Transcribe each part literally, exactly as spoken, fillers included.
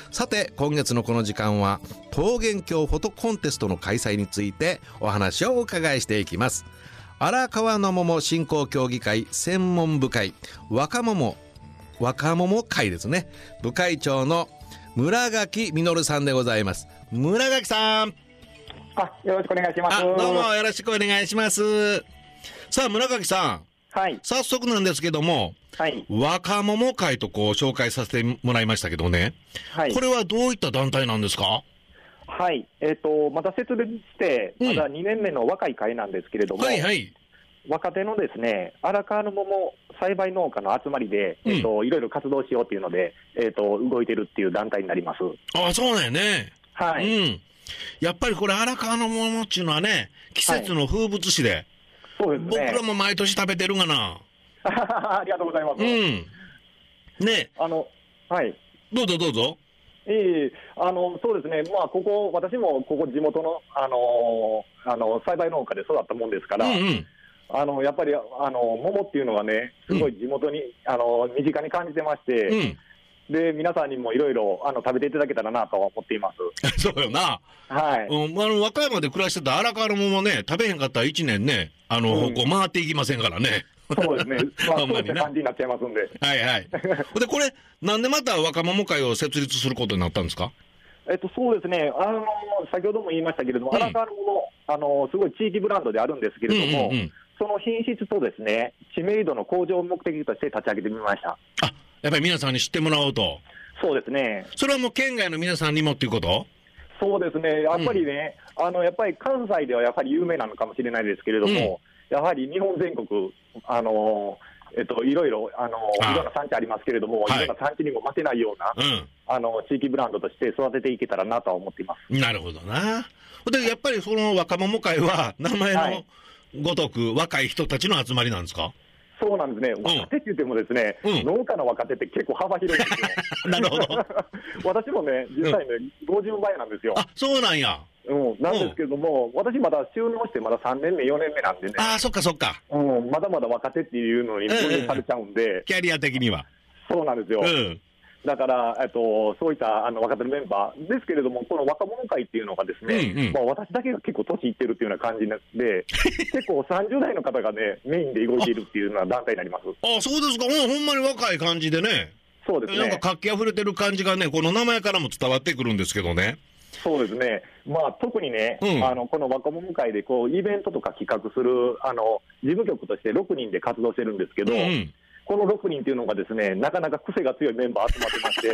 さて今月のこの時間は桃源郷フォトコンテストの開催についてお話をお伺いしていきます。荒川の桃振興協議会専門部会若桃若桃会ですね、部会長の村垣実さんでございます。村垣さん、 あ、よろしくお願いします。 あ、どうもよろしくお願いします。さあ村垣さん、はい、早速なんですけども、はい、若桃会とこう紹介させてもらいましたけどね、はい、これはどういった団体なんですか？ はい、えーと、また設立してまだにねんめの若い会なんですけれども、うん、はいはい、若手のですね、荒川の桃栽培農家の集まりで、うん、えーと、いろいろ活動しようというので、えーと、動いてるっていう団体になります。 ああ、そうなんやね。はい、うん、やっぱりこれ荒川の桃っていうのはね、季節の風物詩で、はい、そうですね、僕らも毎年食べてるがな。 ありがとうございます。うん。 ね、 あの、はい。 どうぞどうぞ。 ええ、あの、そうですね。まあ、ここ、私もここ地元の、あのー、あの、栽培農家で育ったもんですから、うんうん、あの、やっぱり、あの、桃っていうのがね、すごい地元に、うん、あの、身近に感じてまして、うん、で、皆さんにもいろいろ、あの、食べていただけたらなとは思っています。 そうよな。はい。うん、あの、和歌山で暮らしてた荒川の桃ね、食べへんかったらいちねんね、あの、うん、こう回っていきませんからね。 そうですね。まあ、そういった感じになっちゃいますんで。 はいはい。で、これ、なんでまた若桃会を設立することになったんですか？ えっと、そうですね。あの、先ほども言いましたけれども、うん、荒川の桃、あの、すごい地域ブランドであるんですけれども、うんうんうん、その品質とですね、知名度の向上を目的として立ち上げてみました。 あ、やっぱり皆さんに知ってもらおうと。そうですね。それはもう県外の皆さんにもっていうこと？ そうですね。やっぱりね、うん、あの、やっぱり関西ではやっぱり有名なのかもしれないですけれども、うん、やはり日本全国、あの、えっと、いろいろ、あの、いろんな産地ありますけれども、はい、いろんな産地にも負けないような、うん、あの、地域ブランドとして育てていけたらなとは思っています。 なるほどな。で、やっぱりその若桃会は、名前のごとく若い人たちの集まりなんですか？ そうなんですね。若手って言ってもですね、うん、農家の若手って結構幅広いんですよ。 なるほど。 私もね、実際ね、うん、ごじゅうばいなんですよ。 あ、そうなんや。 うん、なんですけれども、うん、私まだ就農してまださんねんめ、よねんめなんでね。 ああ、そっかそっか。 うん、まだまだ若手っていうのに分類されちゃうんで、うんうん。 キャリア的には。 そうなんですよ。うん、だから、えっと、そういったあの若手のメンバーですけれども、この若者会っていうのがですね、うんうん、まあ、私だけが結構年いってるっていうような感じで、結構さんじゅう代の方がね、メインで動いているっていうような団体になります。 ああ、そうですか。うん、ほんまに若い感じでね。 そうですね。 なんか活気あふれてる感じがね、この名前からも伝わってくるんですけどね。 そうですね。まあ、特にね、うん、あの、この若者会で、こう、イベントとか企画する、あの、事務局としてろくにんで活動してるんですけど、うんうん、このろくにんっていうのがですね、なかなか癖が強いメンバー集まってまして。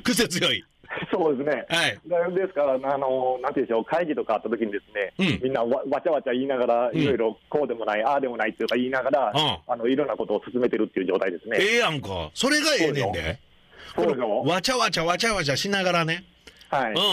癖強い。 そうですね。はい。ですから、あの、なんていうんでしょう、会議とかあった時にですね、うん、みんなわわちゃわちゃ言いながら、いろいろこうでもない、うん、ああでもないっていうか言いながら、うん、あの、いろんなことを進めてるっていう状態ですね。 ええやんか。それがええねんで。そうでしょ。わちゃわちゃわちゃわちゃしながらね。はい。うんうん。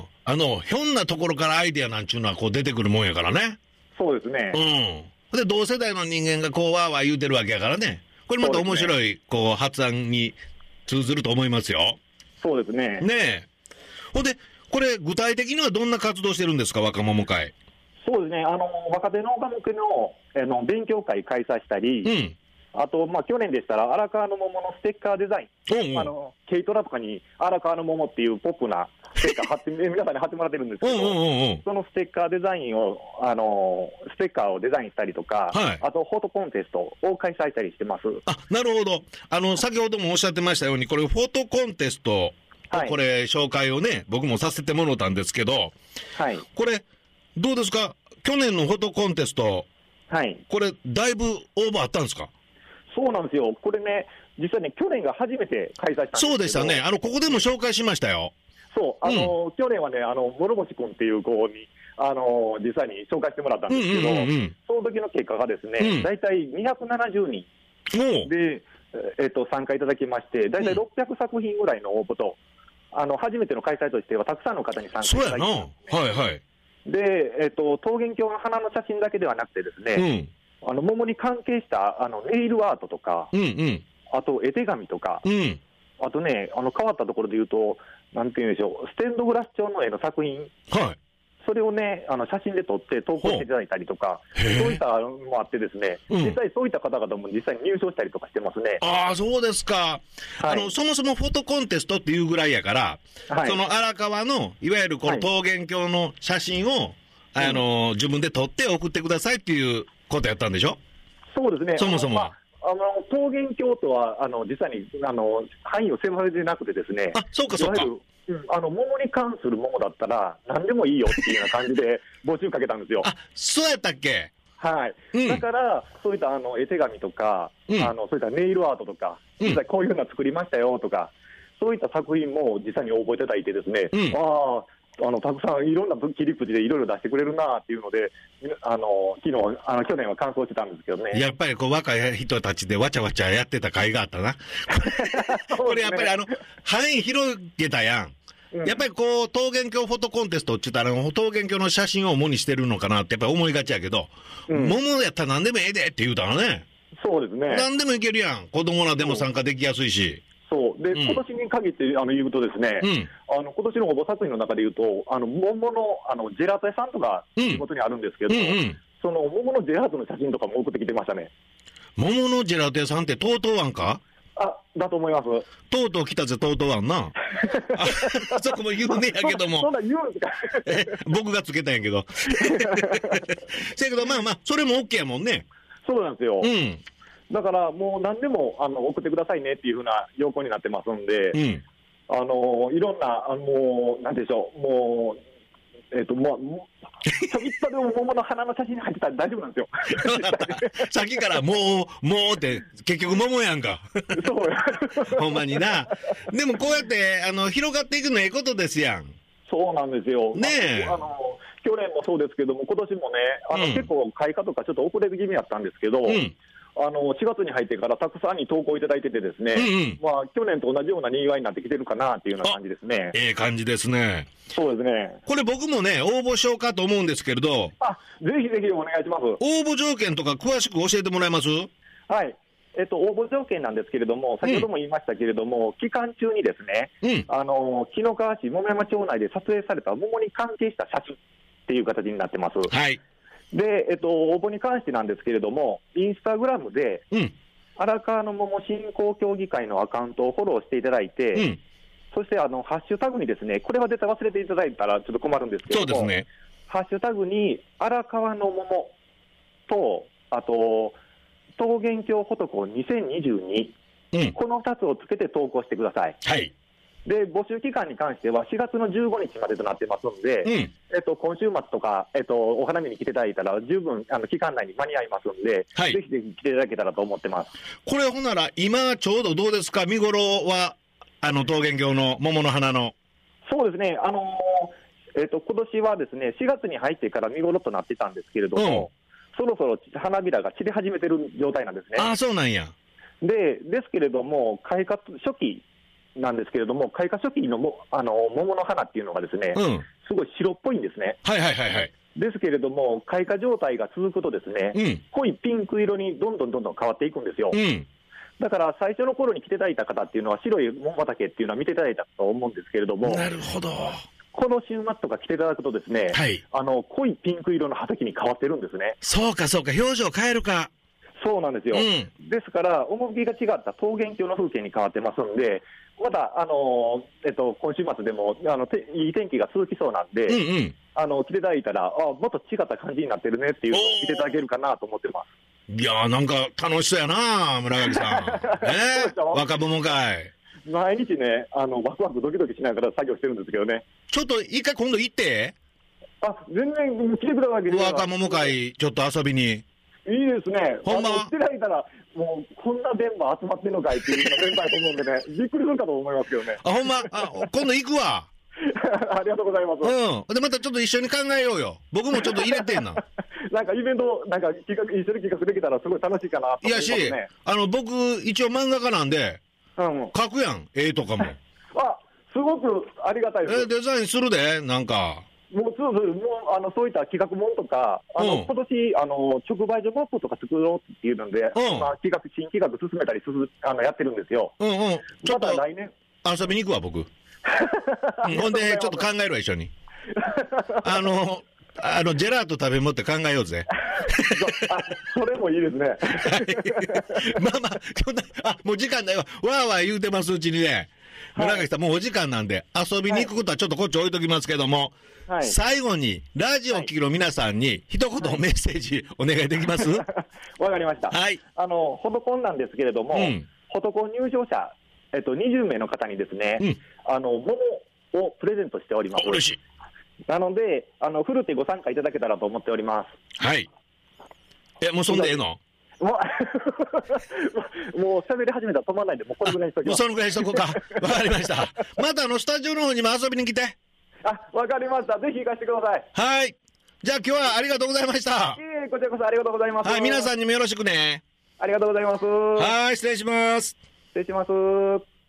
あの、ひょんなところからアイデアなんちゅうのはこう出てくるもんやからね。 そうですね。 うん。で、同世代の人間がこう、わーわー言うてるわけやからね。これまた面白い、ね、こう、発案に通ずると思いますよ。 そうですね。 ねえ。ほんで、これ、具体的にはどんな活動してるんですか、若桃会。 そうですね。あの、若手農家向けの、あの、勉強会開催したり、うん。あと、まあ、去年でしたら、荒川の桃のステッカーデザイン。うんうん、あの、軽トラとかに、荒川の桃っていうポップなステッカー貼って、皆さんに貼ってもらってるんですけど、うんうんうんうん、そのステッカーデザインを、あの、ステッカーをデザインしたりとか、はい、あと、フォトコンテストを開催したりしてます。 あ、なるほど。あの、先ほどもおっしゃってましたように、これ、フォトコンテスト、はい、これ、紹介をね、僕もさせてもらったんですけど、はい。これ、どうですか？去年のフォトコンテスト、はい。これ、だいぶオーバーあったんですか？ そうなんですよ。これね、実際ね、去年が初めて開催したんですけど。 そうでしたね。あの、ここでも紹介しましたよ。 そう。あの、うん、去年はね、あの、諸星君っていう子に、あの、実際に紹介してもらったんですけど、うんうんうんうん、その時の結果がですね、うん、だいたいにひゃくななじゅうにんで、えっと、参加いただきまして、だいたいろっぴゃくさく品ぐらいの応募と、うん、あの、初めての開催としてはたくさんの方に参加いただきました、ね。 そうやな。はいはい。 で、えっと、桃源郷の花の写真だけではなくてですね、うん、あの、桃に関係した、あの、ネイルアートとか、うんうん、あと、絵手紙とか、うん、あとね、あの、変わったところで言うと、なんていうんでしょう、ステンドグラス調の絵の作品、はい、そそれをね、あの写真で撮って投稿していただいたりとか、そういったのもあってですね、うん、実際そういった方々も実際に入賞したりとかしてますね。 ああ、そうですか。はい、あの、そもそもフォトコンテストっていうぐらいやから、はい、その荒川の、いわゆるこの桃源郷の写真を、はい、あの、自分で撮って送ってくださいっていうことやったんでしょ？ そうですね。 そもそも。 あの桃源郷とはあの実際にあの範囲を狭めてなくてですね、 あ、そうかそうか、 うん、あの桃に関する桃だったら何でもいいよっていうような感じで募集かけたんですよ。 あ、そうやったっけ？ はい、うん、だからそういったあの絵手紙とか、うん、あのそういったネイルアートとか、うん、実際こういうの作りましたよとか、そういった作品も実際に応募いただいてですね、うん、あああのたくさんいろんな切り口でいろいろ出してくれるなっていうので、あの昨日あの去年は感想してたんですけどね。 やっぱりこう若い人たちでわちゃわちゃやってた甲斐があったな。これやっぱりあの範囲広げたやん。うん、やっぱりこう桃源郷フォトコンテストって言ったら桃源郷の写真を主にしてるのかなってやっぱり思いがちやけど、うん、桃やったら何でもええでって言うたらね。 そうですね。 何でもいけるやん。子供らでも参加できやすいし。 そうで、うん、今年に限ってあの言うとですね、うん、あの今年の応募作品の中で言うと、あの桃のあのジェラート屋さんとか地元にあるんですけど、うんうんうん、その桃のジェラートの写真とかも送ってきてましたね。 桃のジェラート屋さんってとうとう湾か？ あ、だと思います。 とうとう来たぜ、とうとう湾な。あ, あそこも言うねやけども。 そんな言うんですか？僕がつけたんやけど。せやけど、まあまあ、それも OK やもんね。 そうなんですよ。 うん。 だからもう何でもあの送ってくださいねっていうふうな要項になってますんで、うん、あのいろんな、あのなんでしょう、もう、えっと、もう、ちょびっとでも桃の花の写真に入ってたら大丈夫なんですよ。 さっきからもう、もうって、結局桃やんか。 そうや。 ほんまにな。でもこうやって、あの、広がっていくのええことですやん。 そうなんですよ。 ねえ。 あの去年もそうですけども、今年もね、あの、うん、結構開花とかちょっと遅れ気味やったんですけど、うん、あのしがつに入ってからたくさんに投稿いただいててですね、うんうん、まあ、去年と同じようなにぎわいになってきてるかなっていうような感じですね。 ええ感じですね。 そうですね。 これ僕もね、応募しようかと思うんですけれど。 あ、ぜひぜひお願いします。 応募条件とか詳しく教えてもらえます？ はい。えっと、応募条件なんですけれども、先ほども言いましたけれども、うん、期間中にですね、うん、あの紀の川市桃山町内で撮影された桃に関係した写真っていう形になってます。 はい。 で、えっと、応募に関してなんですけれども、インスタグラムで、うん、荒川の桃振興協議会のアカウントをフォローしていただいて、うん、そしてあのハッシュタグにですね、これは絶対忘れていただいたらちょっと困るんですけども、 そうですね、 ハッシュタグに荒川の桃と、あと、桃源郷フォトコにせんにじゅうに、うん、このふたつをつけて投稿してください。 はい。 で、募集期間に関してはしがつのじゅうごにちまでとなってますので、うん、えっと、今週末とか、えっと、お花見に来ていただいたら十分あの期間内に間に合いますので、はい、ぜひぜひ来ていただけたらと思ってます。 これほんなら今ちょうどどうですか、見頃はあの桃源郷の桃の花の。 そうですね、あのーえっと、今年はですねしがつに入ってから見頃となってたんですけれども、うん、そろそろ花びらが散り始めてる状態なんですね。 ああ、そうなんや。 で、ですけれども開花初期なんですけれども、開花初期のもあの桃の花っていうのがですね、うん、すごい白っぽいんですね。 はいはいはいはい。 ですけれども、開花状態が続くとですね、うん、濃いピンク色にどんどんどんどん変わっていくんですよ。うん、だから最初の頃に来ていただいた方っていうのは白い桃畑っていうのは見ていただいたと思うんですけれども、 なるほど。 この週末とか来ていただくとですね、はい、あの濃いピンク色の畑に変わってるんですね。 そうかそうか、表情変えるか。 そうなんですよ。うん、ですから、趣が違った桃源郷の風景に変わってますんで、また、あのーえっと、今週末でもあのていい天気が続きそうなんで、うんうん、あの来ていただいたら、あもっと違った感じになってるねっていうのを見ていただけるかなと思ってます。 いやー、なんか楽しそうやな、村上さん。えー、若者会。 毎日ね、あのワクワクドキドキしながら作業してるんですけどね。 ちょっと一回今度行って。 あ、全然来てくれたわけです。 若者会、ちょっと遊びに。 いいですね。 ほんま。 来ていただいたら、もうこんなメンバー集まってんのかいっていうようなメンバーだと思うんでね、びっくりするかと思いますけどね。 あ、ほんま、あ、今度行くわ。 ありがとうございます。 うん。で、またちょっと一緒に考えようよ。僕もちょっと入れてんな。 なんかイベント、なんか企画、一緒に企画できたらすごい楽しいかなと思いますね。いやし、 あの、僕、一応漫画家なんで、うん、書くやん、絵とかも。 あ、すごくありがたいです。 え、デザインするで、なんか。 もう、そうそう、もう、あの、そういった企画もんとか、あの、うん、今年、あの、直売所マップとか作ろうっていうので、うん、まあ、企画、新企画進めたりする、あの、やってるんですよ。 うんうん。ちょっと、 また来年。 遊びに行くわ、僕。ほんで、ちょっと考えるわ、一緒に。あの、 あのジェラート食べもって考えようぜ。 あ、それもいいですね。はい、 まあまあ、そんな、あ、もう時間だよ。わーわー言うてますうちにね。村垣さん、もうお時間なんで、遊びに行くことはちょっとこっち置いときますけども、はい、最後に、ラジオを聞きの皆さんに、一言メッセージお願いできます？ わかりました。はい。あの、フォトコンなんですけれども、うん、フォトコン入場者、えっと、にじゅうめいの方にですね、うん、あの、桃をプレゼントしております。 嬉しい。 なので、あの、フルでご参加いただけたらと思っております。 はい。え、もうそんでええの？ もう、もう喋り始めたら止まらないんで、もうこれぐらいにしときます。 もうそのぐらいにしとこうか。わかりました。またあの、スタジオの方にも遊びに来て。 あ、わかりました。ぜひ行かせてください。 はい。じゃあ今日はありがとうございました。 いえいえ、こちらこそありがとうございます。 はい、皆さんにもよろしくね。 ありがとうございます。 はい、失礼します。 失礼します。